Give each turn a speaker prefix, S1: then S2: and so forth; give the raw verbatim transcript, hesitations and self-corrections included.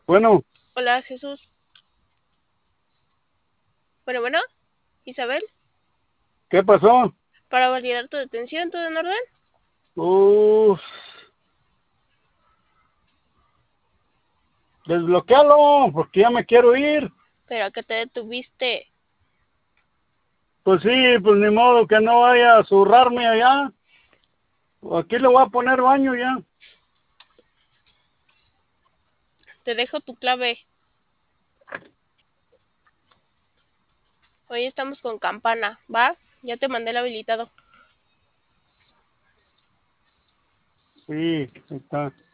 S1: Bueno,
S2: Hola, Jesús. Bueno, bueno, Isabel,
S1: ¿qué pasó?
S2: para validar tu detención, ¿todo en orden?
S1: Uf, desbloquealo, porque ya me quiero ir.
S2: ¿Pero a qué te detuviste?
S1: Pues sí, pues ni modo que no vaya a zurrarme allá. Aquí le voy a poner baño ya.
S2: Te dejo tu clave. Hoy estamos con campana, ¿va? Ya te mandé el habilitado.
S1: Sí, ahí está.